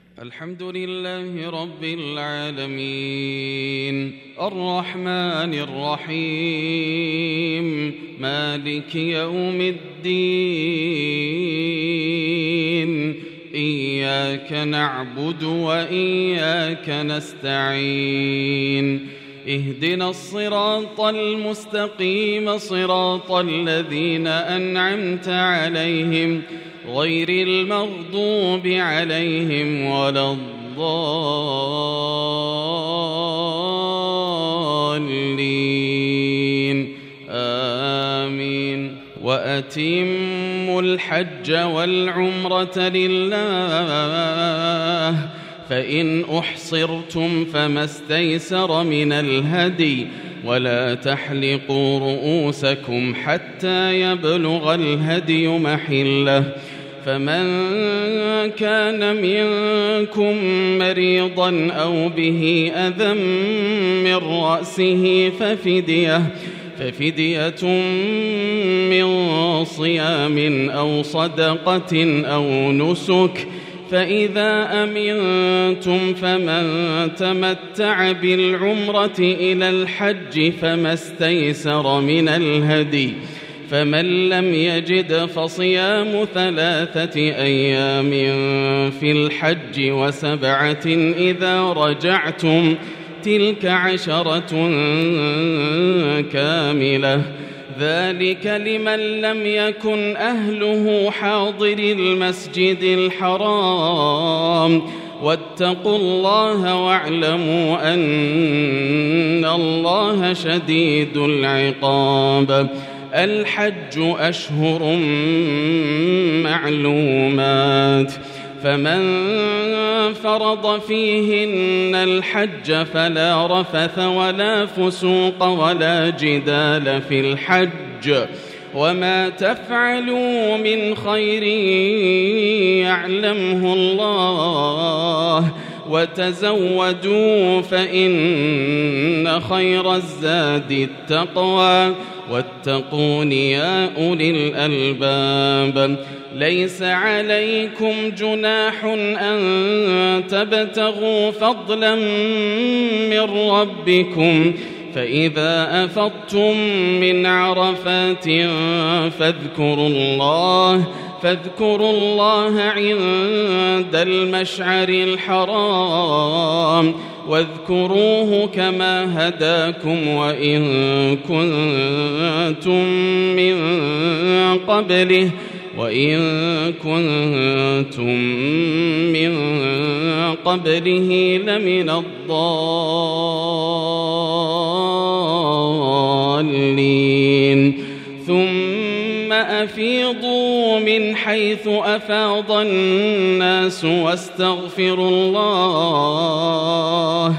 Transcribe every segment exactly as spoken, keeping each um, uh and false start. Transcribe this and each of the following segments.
الحمد لله رب العالمين الرحمن الرحيم مالك يوم الدين إياك نعبد وإياك نستعين اهدنا الصراط المستقيم صراط الذين أنعمت عليهم غير المغضوب عليهم ولا الضالين آمين. وأتموا الحج والعمرة لله فإن أحصرتم فما استيسر من الهدي ولا تحلقوا رؤوسكم حتى يبلغ الهدي محله فمن كان منكم مريضا أو به أذى من رأسه ففدية ففدية من صيام أو صدقة أو نسك فإذا أمنتم فمن تمتع بالعمرة إلى الحج فما استيسر من الهدي فمن لم يجد فصيام ثلاثة أيام في الحج وسبعة إذا رجعتم تلك عشرة كاملة ذلك لمن لم يكن أهله حاضر المسجد الحرام واتقوا الله واعلموا أن الله شديد العقاب. الحج أشهر معلومات فمن فرض فيهن الحج فلا رفث ولا فسوق ولا جدال في الحج وما تفعلوا من خير يعلمه الله وتزودوا فإن خير الزاد التقوى واتقون يا أولي الألباب. ليس عليكم جناح أن تبتغوا فضلا من ربكم فإذا أفضتم من عرفات فاذكروا الله فاذكروا الله عند المشعر الحرام واذكروه كما هداكم وإن كنتم من قبله وإن كنتم من قبله لمن الضالين. ثم أفيضوا من حيث أفاض الناس واستغفروا الله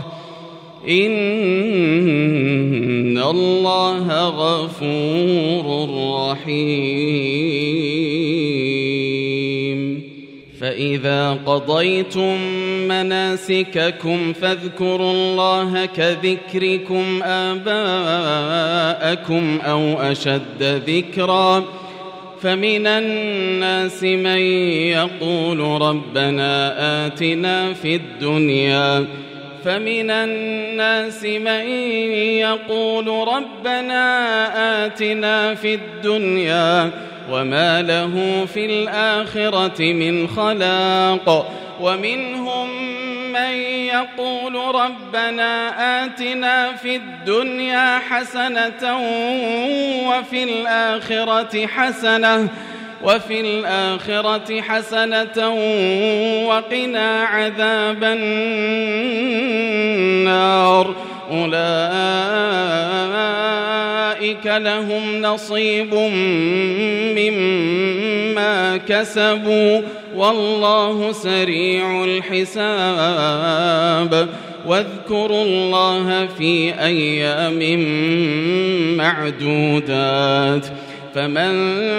إن الله غفور رحيم. فإذا قضيتم مناسككم فاذكروا الله كذكركم آباءكم أو أشد ذكرا فمن الناس من يقول ربنا آتنا في الدنيا فمن الناس من يقول ربنا آتنا في الدنيا وما له في الآخرة من خلاق ومنهم من يقول ربنا آتنا في الدنيا حسنة وفي الآخرة حسنة وفي الآخرة حسنة وقنا عذاب النار أولئك لهم نصيب مما كسبوا والله سريع الحساب. واذكروا الله في أيام معدودات فمن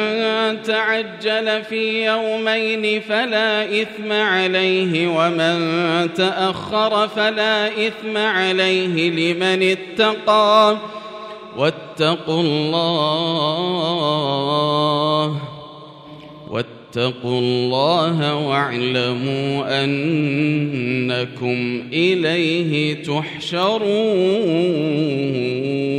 تعجل في يومين فلا إثم عليه ومن تأخر فلا إثم عليه لمن اتقى واتقوا الله واتقوا الله واعلموا أنكم إليه تحشرون.